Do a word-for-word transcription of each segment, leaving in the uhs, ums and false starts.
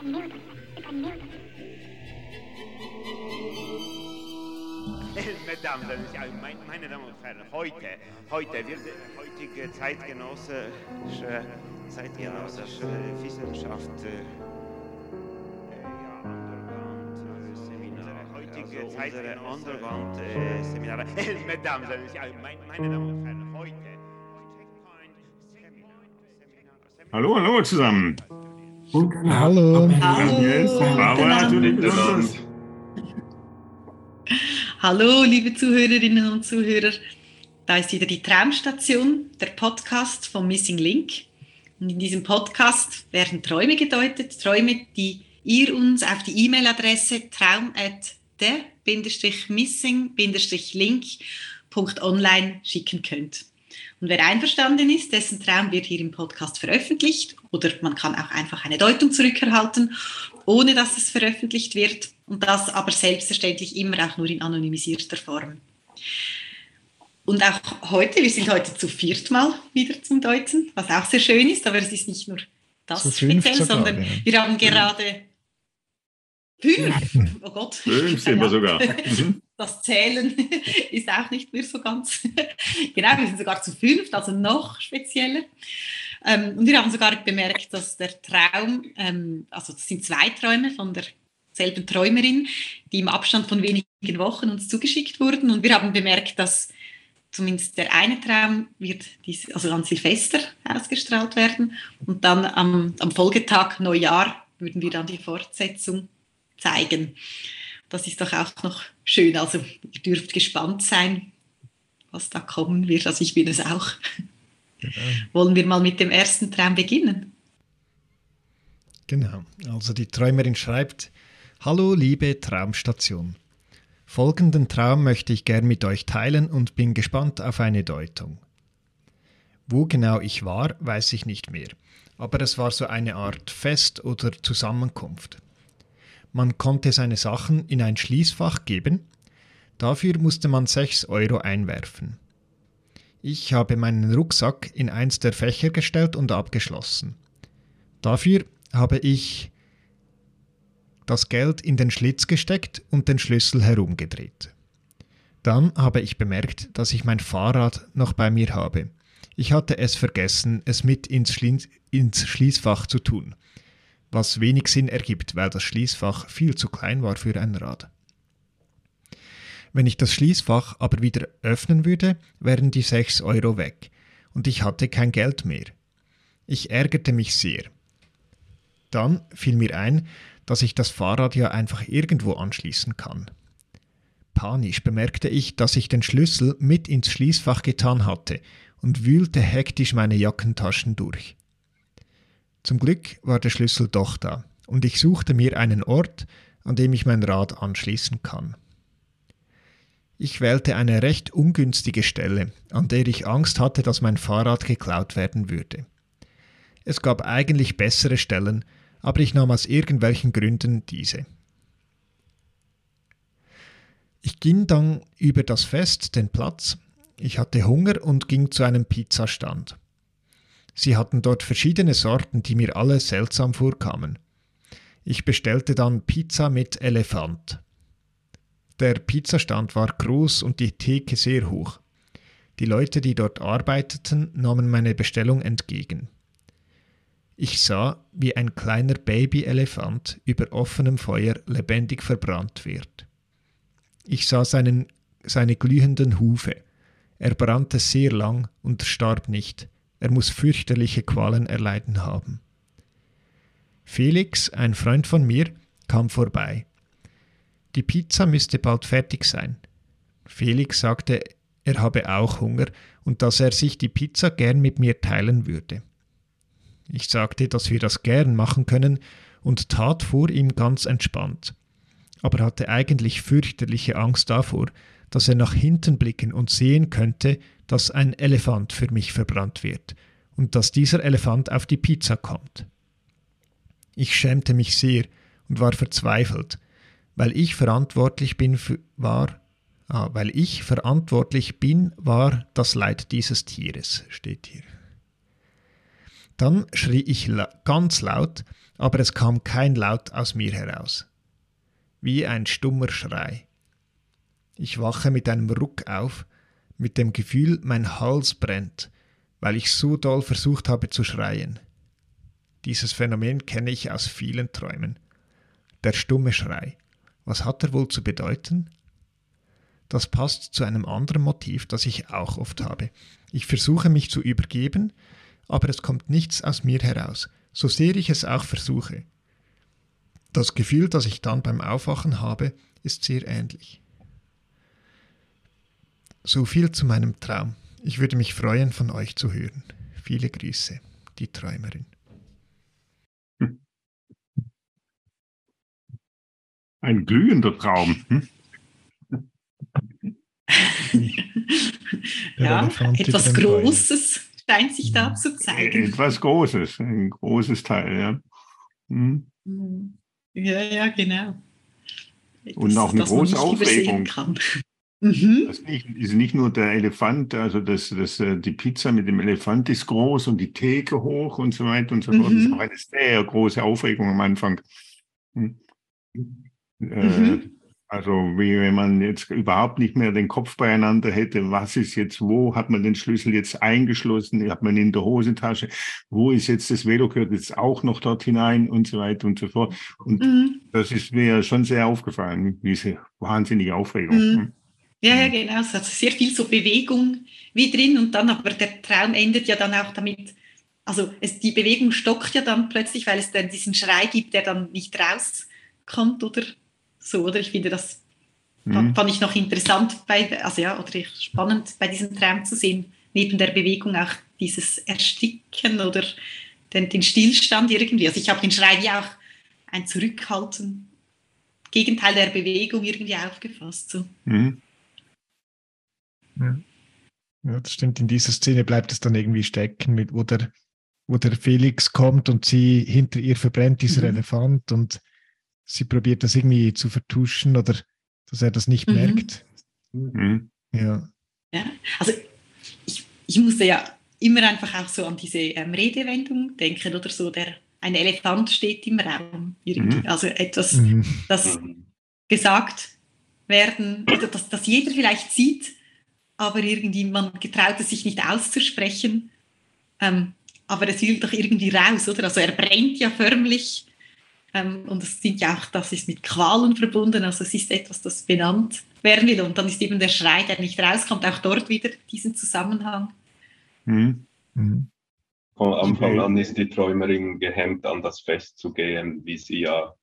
Mesdames, meine, meine Damen und Herren, heute, heute wird heutige zeitgenössische, zeitgenössische Wissenschaft äh, ja, Underground-Seminare, heutige also unsere Underground-Seminare. Äh, Mesdames, meine, meine Damen und Herren, heute. Hallo, hallo zusammen. Hallo. Hallo. Hallo, liebe Zuhörerinnen und Zuhörer. Da ist wieder die Traumstation, der Podcast vom Missing Link. Und in diesem Podcast werden Träume gedeutet, Träume, die ihr uns auf die E-Mail-Adresse traum at der missing link punkt online schicken könnt. Und wer einverstanden ist, dessen Traum wird hier im Podcast veröffentlicht oder man kann auch einfach eine Deutung zurückerhalten, ohne dass es veröffentlicht wird und das aber selbstverständlich immer auch nur in anonymisierter Form. Und auch heute, wir sind heute zu viert mal wieder zum Deuten, was auch sehr schön ist, aber es ist nicht nur das so speziell, sogar, sondern ja. wir haben gerade fünf, oh Gott. Fünf sind wir sogar. Das Zählen ist auch nicht mehr so ganz. Genau, wir sind sogar zu fünft, also noch spezieller. Ähm, und wir haben sogar bemerkt, dass der Traum, ähm, also das sind zwei Träume von derselben Träumerin, die im Abstand von wenigen Wochen uns zugeschickt wurden. Und wir haben bemerkt, dass zumindest der eine Traum wird dies, also an Silvester ausgestrahlt werden. Und dann am, am Folgetag, Neujahr, würden wir dann die Fortsetzung zeigen. Das ist doch auch noch schön. Also ihr dürft gespannt sein, was da kommen wird. Also ich bin es auch. Genau. Wollen wir mal mit dem ersten Traum beginnen? Genau. Also die Träumerin schreibt: Hallo liebe Traumstation. Folgenden Traum möchte ich gern mit euch teilen und bin gespannt auf eine Deutung. Wo genau ich war, weiß ich nicht mehr. Aber es war so eine Art Fest oder Zusammenkunft. Man konnte seine Sachen in ein Schließfach geben. Dafür musste man sechs Euro einwerfen. Ich habe meinen Rucksack in eins der Fächer gestellt und abgeschlossen. Dafür habe ich das Geld in den Schlitz gesteckt und den Schlüssel herumgedreht. Dann habe ich bemerkt, dass ich mein Fahrrad noch bei mir habe. Ich hatte es vergessen, es mit ins, Schli- ins Schließfach zu tun. Was wenig Sinn ergibt, weil das Schließfach viel zu klein war für ein Rad. Wenn ich das Schließfach aber wieder öffnen würde, wären die sechs Euro weg und ich hatte kein Geld mehr. Ich ärgerte mich sehr. Dann fiel mir ein, dass ich das Fahrrad ja einfach irgendwo anschließen kann. Panisch bemerkte ich, dass ich den Schlüssel mit ins Schließfach getan hatte und wühlte hektisch meine Jackentaschen durch. Zum Glück war der Schlüssel doch da und ich suchte mir einen Ort, an dem ich mein Rad anschließen kann. Ich wählte eine recht ungünstige Stelle, an der ich Angst hatte, dass mein Fahrrad geklaut werden würde. Es gab eigentlich bessere Stellen, aber ich nahm aus irgendwelchen Gründen diese. Ich ging dann über das Fest, den Platz. Ich hatte Hunger und ging zu einem Pizzastand. Sie hatten dort verschiedene Sorten, die mir alle seltsam vorkamen. Ich bestellte dann Pizza mit Elefant. Der Pizzastand war groß und die Theke sehr hoch. Die Leute, die dort arbeiteten, nahmen meine Bestellung entgegen. Ich sah, wie ein kleiner Baby-Elefant über offenem Feuer lebendig verbrannt wird. Ich sah seinen, seine glühenden Hufe. Er brannte sehr lang und starb nicht. Er muss fürchterliche Qualen erleiden haben. Felix, ein Freund von mir, kam vorbei. Die Pizza müsste bald fertig sein. Felix sagte, er habe auch Hunger und dass er sich die Pizza gern mit mir teilen würde. Ich sagte, dass wir das gern machen können und tat vor ihm ganz entspannt, aber hatte eigentlich fürchterliche Angst davor, dass er nach hinten blicken und sehen könnte, dass ein Elefant für mich verbrannt wird und dass dieser Elefant auf die Pizza kommt. Ich schämte mich sehr und war verzweifelt, weil ich verantwortlich bin für, war, ah, weil ich verantwortlich bin, war das Leid dieses Tieres, steht hier. Dann schrie ich la- ganz laut, aber es kam kein Laut aus mir heraus. Wie ein stummer Schrei. Ich wache mit einem Ruck auf, mit dem Gefühl, mein Hals brennt, weil ich so doll versucht habe zu schreien. Dieses Phänomen kenne ich aus vielen Träumen. Der stumme Schrei. Was hat er wohl zu bedeuten? Das passt zu einem anderen Motiv, das ich auch oft habe. Ich versuche mich zu übergeben, aber es kommt nichts aus mir heraus, so sehr ich es auch versuche. Das Gefühl, das ich dann beim Aufwachen habe, ist sehr ähnlich. So viel zu meinem Traum. Ich würde mich freuen, von euch zu hören. Viele Grüße, die Träumerin. Ein glühender Traum. Hm? Ja, Elefant etwas über den Bäumen. Großes scheint sich da zu zeigen. Etwas Großes, ein großes Teil, ja. Hm. Ja, ja, genau. Und auch eine das man große nicht übersehen Aufregung. kann. Mhm. Das nicht, ist nicht nur der Elefant, also das, das, äh, die Pizza mit dem Elefant ist groß und die Theke hoch und so weiter und so fort. Das ist Mhm. auch eine sehr große Aufregung am Anfang. Hm. Äh, Mhm. Also wie wenn man jetzt überhaupt nicht mehr den Kopf beieinander hätte, was ist jetzt wo, hat man den Schlüssel jetzt eingeschlossen, hat man in der Hosentasche, wo ist jetzt das Velo, gehört jetzt auch noch dort hinein und so weiter und so fort. Und Mhm. das ist mir schon sehr aufgefallen, diese wahnsinnige Aufregung. Mhm. Ja, ja, genau. Es hat sehr viel so Bewegung wie drin und dann aber der Traum endet ja dann auch damit, also es, die Bewegung stockt ja dann plötzlich, weil es dann diesen Schrei gibt, der dann nicht rauskommt oder so, oder? Ich finde, das Mhm. fand ich noch interessant, bei, also ja, oder spannend bei diesem Traum zu sehen, neben der Bewegung auch dieses Ersticken oder den, den Stillstand irgendwie. Also ich habe den Schrei wie auch ein Zurückhalten, Gegenteil der Bewegung irgendwie aufgefasst. So. Mhm. Ja. Ja, das stimmt. In dieser Szene bleibt es dann irgendwie stecken, mit, wo, der, wo der Felix kommt und sie hinter ihr verbrennt, dieser Mhm. Elefant, und sie probiert das irgendwie zu vertuschen oder dass er das nicht Mhm. merkt. Mhm. Ja. Ja, also ich, ich musste ja immer einfach auch so an diese ähm, Redewendung denken oder so, der, ein Elefant steht im Raum irgendwie. Mhm. Also etwas, Mhm. das gesagt werden oder dass das jeder vielleicht sieht, aber irgendwie man getraut es sich nicht auszusprechen. Ähm, aber es will doch irgendwie raus, oder? Also er brennt ja förmlich ähm, und es sind ja auch, das ist mit Qualen verbunden, also es ist etwas, das benannt werden will und dann ist eben der Schrei, der nicht rauskommt, auch dort wieder diesen Zusammenhang. Mhm. Mhm. Von Anfang Okay. an ist die Träumerin gehemmt, an das Fest zu gehen, wie sie ja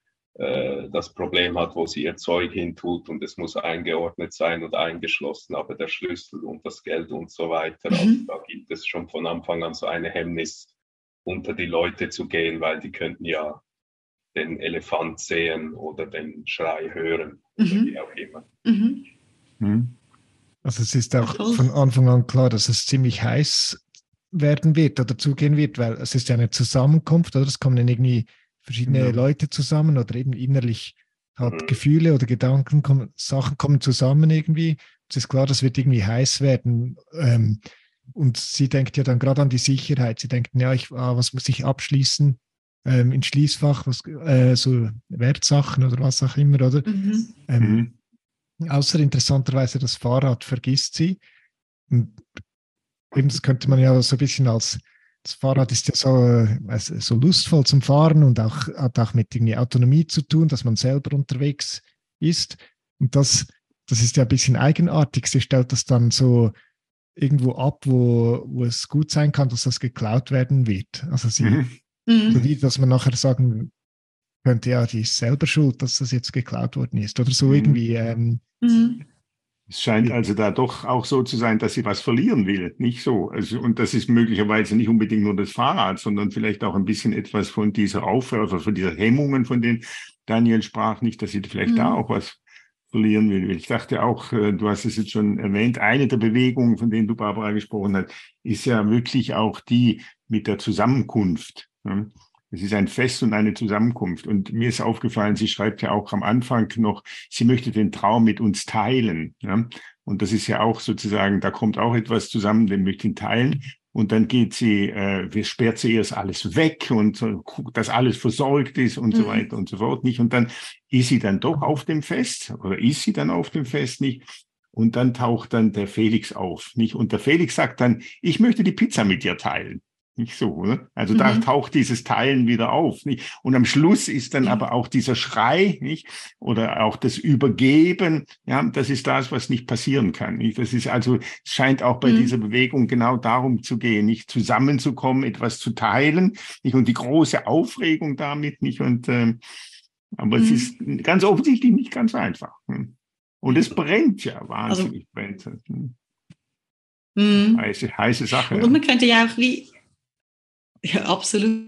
äh, das Problem hat, wo sie ihr Zeug hintut und es muss eingeordnet sein und eingeschlossen, aber der Schlüssel und das Geld und so weiter. Mhm. Also da gibt es schon von Anfang an so eine Hemmnis, unter die Leute zu gehen, weil die könnten ja den Elefant sehen oder den Schrei hören oder Mhm. wie auch immer. Mhm. Mhm. Also es ist auch Toll. von Anfang an klar, dass es ziemlich heiß werden wird oder zugehen wird, weil es ist ja eine Zusammenkunft, oder? Es kommen dann irgendwie verschiedene Ja. Leute zusammen oder eben innerlich halt Mhm. Gefühle oder Gedanken, kommen, Sachen kommen zusammen irgendwie. Es ist klar, das wird irgendwie heiß werden. Ähm, und sie denkt ja dann gerade an die Sicherheit. Sie denkt, ja, ich, ah, was muss ich abschließen ähm, ins Schließfach, was, äh, so Wertsachen oder was auch immer, oder? Mhm. Ähm, Mhm. Außer interessanterweise das Fahrrad vergisst sie. Und eben, das könnte man ja so ein bisschen als, das Fahrrad ist ja so, äh, also so lustvoll zum Fahren und auch, hat auch mit irgendwie Autonomie zu tun, dass man selber unterwegs ist. Und das, das ist ja ein bisschen eigenartig. Sie stellt das dann so irgendwo ab, wo, wo es gut sein kann, dass das geklaut werden wird. Also sie, Mhm. Mhm. so wie, dass man nachher sagen könnte, ja, die ist selber schuld, dass das jetzt geklaut worden ist. Oder so Mhm. irgendwie. Ähm, Mhm. Es scheint also da doch auch so zu sein, dass sie was verlieren will, nicht so. Also, und das ist möglicherweise nicht unbedingt nur das Fahrrad, sondern vielleicht auch ein bisschen etwas von dieser Aufhör, von dieser Hemmungen, von denen Daniel sprach, nicht, dass sie vielleicht Mhm. da auch was verlieren will. Ich dachte auch, äh, du hast es jetzt schon erwähnt, eine der Bewegungen, von denen du, Barbara, gesprochen hast, ist ja wirklich auch die mit der Zusammenkunft. Ja. Es ist ein Fest und eine Zusammenkunft. Und mir ist aufgefallen, sie schreibt ja auch am Anfang noch, sie möchte den Traum mit uns teilen. Ja? Und das ist ja auch sozusagen, da kommt auch etwas zusammen, den möchte ihn teilen. Und dann geht sie, äh, sperrt sie erst alles weg und so, guckt, dass alles versorgt ist und mhm. so weiter und so fort, nicht? Und dann ist sie dann doch auf dem Fest oder ist sie dann auf dem Fest, nicht? Und dann taucht dann der Felix auf, nicht? Und der Felix sagt dann, ich möchte die Pizza mit dir teilen. Nicht so, ne? Also mhm. da taucht dieses Teilen wieder auf, nicht? Und am Schluss ist dann ja. aber auch dieser Schrei, nicht? Oder auch das Übergeben, ja, das ist das, was nicht passieren kann, nicht? Das ist also, es scheint auch bei mhm. dieser Bewegung genau darum zu gehen, nicht zusammenzukommen, etwas zu teilen, nicht? Und die große Aufregung damit, nicht? Und, ähm, aber mhm. es ist ganz offensichtlich nicht ganz einfach. Hm? Und es brennt ja wahnsinnig, also, brennt. Hm? Mhm. Heiße, heiße Sache. Und man könnte ja auch wie, ja, absolut.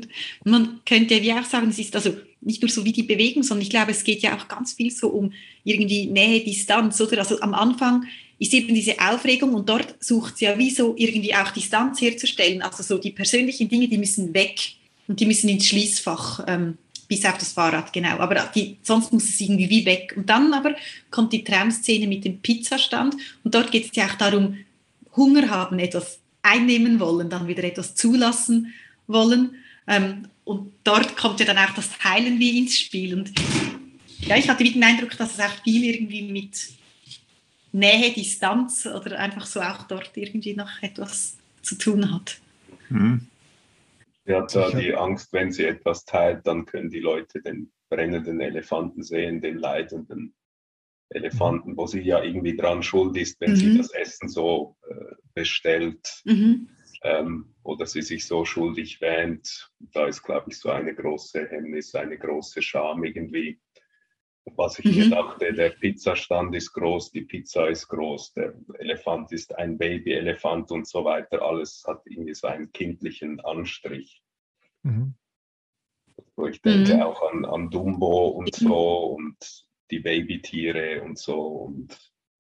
Man könnte ja wie auch sagen, es ist also nicht nur so wie die Bewegung, sondern ich glaube, es geht ja auch ganz viel so um irgendwie Nähe, Distanz, oder? Also am Anfang ist eben diese Aufregung und dort sucht sie ja wie so irgendwie auch Distanz herzustellen. Also so die persönlichen Dinge, die müssen weg und die müssen ins Schließfach, ähm, bis auf das Fahrrad, genau. Aber die, sonst muss es irgendwie wie weg. Und dann aber kommt die Traumszene mit dem Pizzastand und dort geht es ja auch darum, Hunger haben, etwas einnehmen wollen, dann wieder etwas zulassen wollen. Ähm, und dort kommt ja dann auch das Teilen wie ins Spiel. Und ja, ich hatte den Eindruck, dass es auch viel irgendwie mit Nähe, Distanz oder einfach so auch dort irgendwie noch etwas zu tun hat. Mhm. Sie hat da die Angst, wenn sie etwas teilt, dann können die Leute den brennenden Elefanten sehen, den leidenden Elefanten, wo sie ja irgendwie dran schuld ist, wenn mhm. sie das Essen so äh, bestellt mhm. ähm, oder sie sich so schuldig wähnt. Da ist, glaube ich, so eine große Hemmnis, eine große Scham irgendwie. Was ich mhm. mir dachte, der Pizzastand ist groß, die Pizza ist groß, der Elefant ist ein Baby-Elefant und so weiter. Alles hat irgendwie so einen kindlichen Anstrich. Mhm. Also ich denke mhm. auch an, an Dumbo und so und die Babytiere und so. Und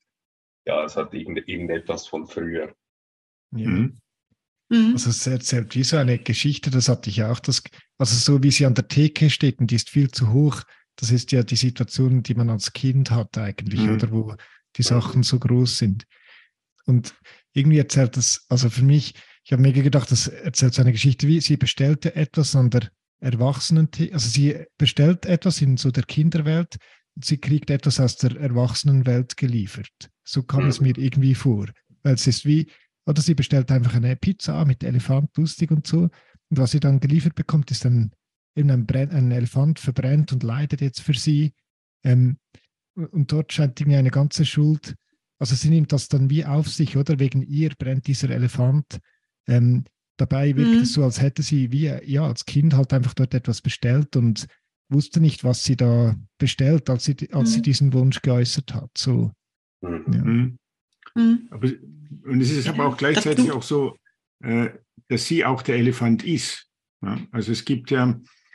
ja, es hat irgend, irgendetwas von früher. Ja. Mhm. Also es erzählt wie so eine Geschichte, das hatte ich auch. Das, also so wie sie an der Theke steht und die ist viel zu hoch, das ist ja die Situation, die man als Kind hat eigentlich, mhm. oder wo die Sachen so groß sind. Und irgendwie erzählt das, also für mich, ich habe mir gedacht, das erzählt so eine Geschichte wie, sie bestellte etwas an der Erwachsenen, also sie bestellt etwas in so der Kinderwelt, sie kriegt etwas aus der Erwachsenenwelt geliefert. So kam mhm. es mir irgendwie vor. Weil es ist wie, oder sie bestellt einfach eine Pizza mit Elefant, lustig und so. Und was sie dann geliefert bekommt, ist ein, eben ein, Brenn, ein Elefant verbrennt und leidet jetzt für sie. Ähm, und dort scheint irgendwie eine ganze Schuld, also sie nimmt das dann wie auf sich, oder? Wegen ihr brennt dieser Elefant. Ähm, dabei wirkt mhm. es so, als hätte sie wie, ja, als Kind halt einfach dort etwas bestellt und wusste nicht, was sie da bestellt, als sie, als mhm. sie diesen Wunsch geäußert hat. So, mhm. Ja. Mhm. Aber, und es ist aber auch gleichzeitig auch so, äh, dass sie auch der Elefant ist. Ja? Also es gibt ja,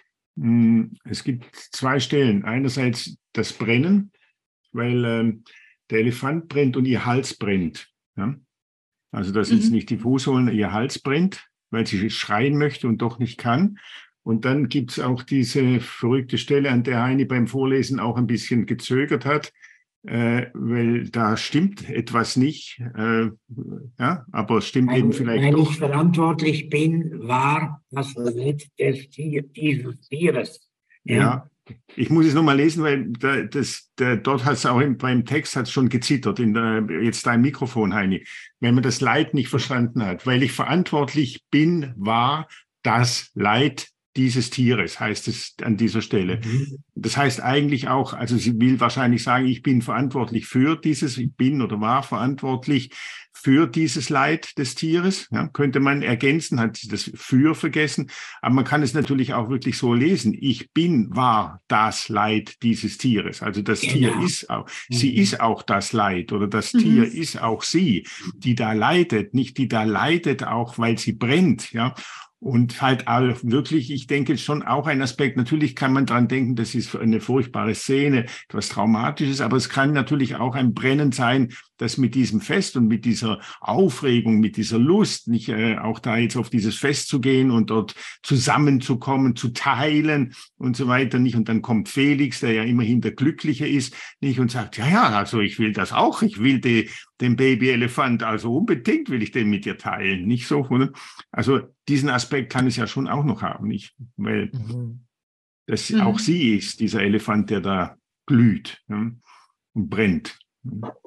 mh, es gibt zwei Stellen. Einerseits das Brennen, weil ähm, der Elefant brennt und ihr Hals brennt. Ja? Also das sind mhm. nicht die Fußsohlen, ihr Hals brennt, weil sie schreien möchte und doch nicht kann. Und dann gibt es auch diese verrückte Stelle, an der Heini beim Vorlesen auch ein bisschen gezögert hat, äh, weil da stimmt etwas nicht, äh, ja, aber es stimmt weil, eben vielleicht weil doch. Weil ich verantwortlich bin, war das Leid des Tier, dieses Tieres. Ja. ja, ich muss es nochmal lesen, weil da, das, da, dort hat es auch im, beim Text hat's schon gezittert, in der, jetzt dein Mikrofon, Heini, wenn man das Leid nicht verstanden hat, weil ich verantwortlich bin, war das Leid dieses Tieres, heißt es an dieser Stelle. Mhm. Das heißt eigentlich auch, also sie will wahrscheinlich sagen, ich bin verantwortlich für dieses, ich bin oder war verantwortlich für dieses Leid des Tieres. Ja, könnte man ergänzen, hat sie das für vergessen. Aber man kann es natürlich auch wirklich so lesen. Ich bin, war das Leid dieses Tieres. Also das genau. Tier ist auch, mhm. sie ist auch das Leid oder das mhm. Tier ist auch sie, die da leidet, nicht die da leidet auch, weil sie brennt, ja. Und halt auch wirklich, ich denke schon auch ein Aspekt, natürlich kann man dran denken, das ist eine furchtbare Szene, etwas Traumatisches, aber es kann natürlich auch ein Brennen sein, das mit diesem Fest und mit dieser Aufregung, mit dieser Lust, nicht äh, auch da jetzt auf dieses Fest zu gehen und dort zusammenzukommen, zu teilen und so weiter, nicht? Und dann kommt Felix, der ja immerhin der Glückliche ist, nicht? Und sagt, ja, ja, also ich will das auch, ich will die, den Babyelefant, also unbedingt will ich den mit dir teilen, nicht so, oder? Also diesen Aspekt kann es ja schon auch noch haben, nicht? Weil Mhm. das Mhm. auch sie ist, dieser Elefant, der da glüht, ja, und brennt, ja,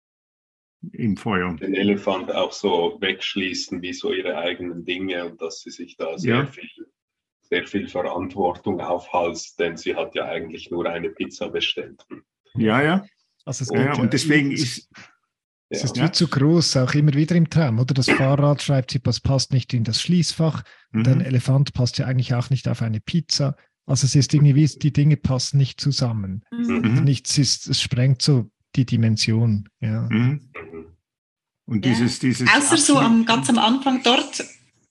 im Feuer. Den Elefant auch so wegschließen wie so ihre eigenen Dinge und dass sie sich da sehr Ja. viel, sehr viel Verantwortung aufhalst, denn sie hat ja eigentlich nur eine Pizza bestellt. Ja, ja. Also es Ja, geht ja. ja, Und deswegen es, ist, es Ja. ist Ja. wie zu groß, auch immer wieder im Traum, oder? Das Fahrrad, schreibt sie, das passt nicht in das Schließfach. Und ein mhm. Elefant passt ja eigentlich auch nicht auf eine Pizza. Also es ist irgendwie, wie die Dinge passen nicht zusammen. Mhm. Mhm. Nichts ist, es sprengt so die Dimension. Ja. Mhm. Mhm. Und Ja. dieses, dieses Außer so am, absolut- ganz am Anfang dort,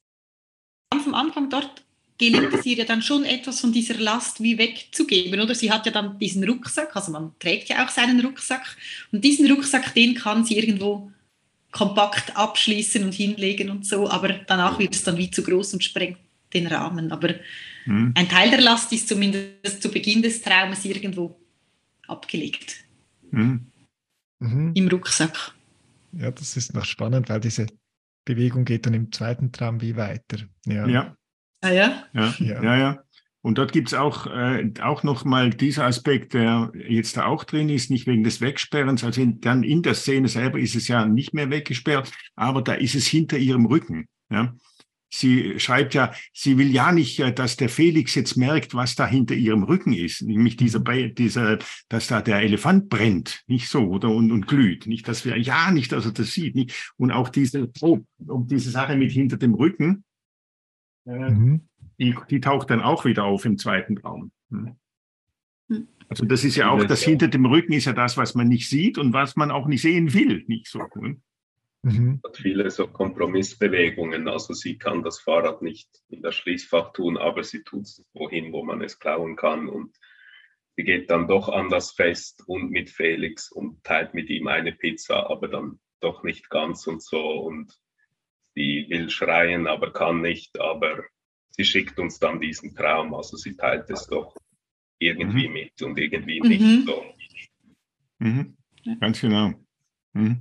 ganz am Anfang dort gelingt es ihr ja dann schon etwas von dieser Last wie wegzugeben, oder? Sie hat ja dann diesen Rucksack, also man trägt ja auch seinen Rucksack und diesen Rucksack, den kann sie irgendwo kompakt abschließen und hinlegen und so, aber danach wird es dann wie zu groß und sprengt den Rahmen. Aber Mhm. ein Teil der Last ist zumindest zu Beginn des Traumes irgendwo abgelegt Mhm. Mhm. im Rucksack. Ja, das ist noch spannend, weil diese Bewegung geht dann im zweiten Traum wie weiter. Ja. Ja. Ah ja? Ja, Ja. ja, ja. Und dort gibt es auch, äh, auch nochmal dieser Aspekt, der jetzt da auch drin ist, nicht wegen des Wegsperrens, also in, dann in der Szene selber ist es ja nicht mehr weggesperrt, aber da ist es hinter ihrem Rücken. Ja. Sie schreibt ja, sie will ja nicht, äh, dass der Felix jetzt merkt, was da hinter ihrem Rücken ist, nämlich dieser, Be- dieser, dass da der Elefant brennt, nicht so, oder, und, und glüht, nicht, dass wir, ja, nicht, dass er das sieht, nicht, und auch diese, oh, um diese Sache mit hinter dem Rücken, äh, Mhm. die, die taucht dann auch wieder auf im zweiten Traum. Hm. Hm. Also das ist ja auch, das Ja. hinter dem Rücken ist ja das, was man nicht sieht und was man auch nicht sehen will, nicht so. Hm. Mhm. Hat viele so Kompromissbewegungen. Also sie kann das Fahrrad nicht in das Schließfach tun, aber sie tut es wohin, wo man es klauen kann. Und sie geht dann doch an das Fest und mit Felix und teilt mit ihm eine Pizza, aber dann doch nicht ganz und so. Und sie will schreien, aber kann nicht. Aber sie schickt uns dann diesen Traum. Also sie teilt es doch irgendwie Mhm. mit und irgendwie Mhm. nicht so. Mhm. Ja. Ganz genau. Mhm.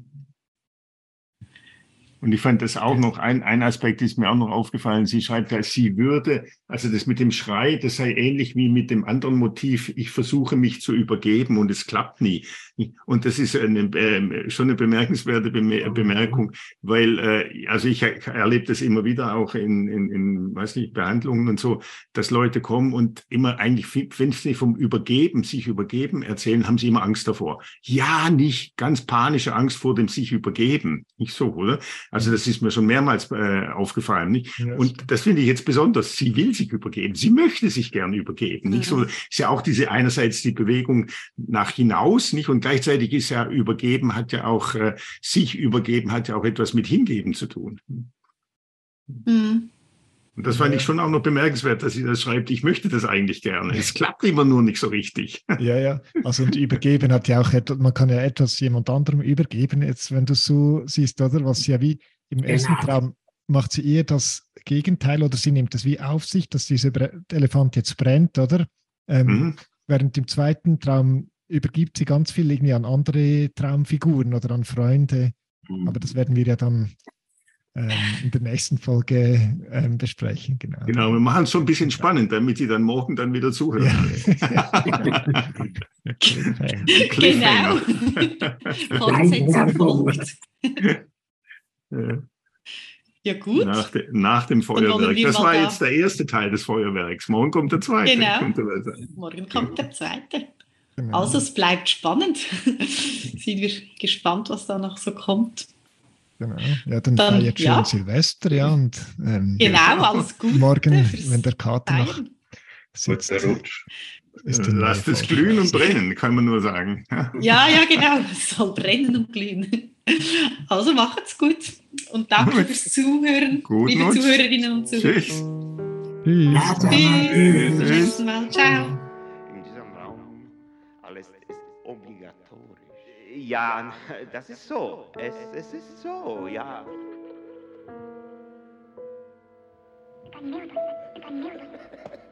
Und ich fand das auch noch, ein, ein Aspekt ist mir auch noch aufgefallen. Sie schreibt, dass sie würde, also das mit dem Schrei, das sei ähnlich wie mit dem anderen Motiv, ich versuche mich zu übergeben und es klappt nie. Und das ist eine, äh, schon eine bemerkenswerte Beme- Bemerkung, weil, äh, also ich erlebe das immer wieder auch in, in, in, weiß nicht, Behandlungen und so, dass Leute kommen und immer eigentlich, wenn sie vom Übergeben, sich übergeben erzählen, haben sie immer Angst davor. Ja, nicht ganz panische Angst vor dem sich übergeben. Nicht so, oder? Also das ist mir schon mehrmals äh, aufgefallen. Nicht? Ja, Und das finde ich jetzt besonders. Sie will sich übergeben. Sie möchte sich gern übergeben. Nicht so, ist ja auch diese einerseits die Bewegung nach hinaus, nicht? Und gleichzeitig ist ja übergeben, hat ja auch äh, sich übergeben, hat ja auch etwas mit hingeben zu tun. Mhm. Und das fand ich schon auch noch bemerkenswert, dass sie das schreibt. Ich möchte das eigentlich gerne. Es klappt immer nur nicht so richtig. ja, ja. Also und übergeben hat ja auch etwas, man kann ja etwas jemand anderem übergeben, jetzt wenn du so siehst, oder? Was sie ja wie im Genau. ersten Traum macht sie eher das Gegenteil oder sie nimmt das wie auf sich, dass dieser Bre- Elefant jetzt brennt, oder? Ähm, Mhm. Während im zweiten Traum übergibt sie ganz viel irgendwie an andere Traumfiguren oder an Freunde. Aber das werden wir ja dann ähm, in der nächsten Folge ähm, besprechen. Genau. Genau, wir machen es schon ein bisschen spannend, damit sie dann morgen dann wieder zuhören. Ja. Cliffhanger. Genau. Fortsetzung folgt. Ja. Ja, gut. Nach, de, nach dem wollen Feuerwerk. wir Das mal war da- jetzt der erste Teil des Feuerwerks. Morgen kommt der zweite. Genau. Könnte man sagen. Morgen kommt der zweite. Genau. Also es bleibt spannend. Sind wir gespannt, was da noch so kommt. Genau. Ja, dann, Dann, feiert schön ja. Silvester, ja. Und ähm, Genau, alles Gute. morgen, fürs wenn der Kater noch Feiern. sitzt, Guter Rutsch. ist die neue Lasst es Folge glühen und draußen. brennen, kann man nur sagen. Ja, ja, genau. Es soll brennen und glühen. Also macht's gut. Und danke Gut. fürs Zuhören, Guten liebe Rutsch. Zuhörerinnen und Zuhörer. Tschüss. Tschüss. Ja, Tschüss. Bis zum Tschüss. nächsten Mal. Ciao. In diesem Raum alles ist obligatorisch. Ja, das ist so. Es, es ist so, ja. Magnificent, magnificent.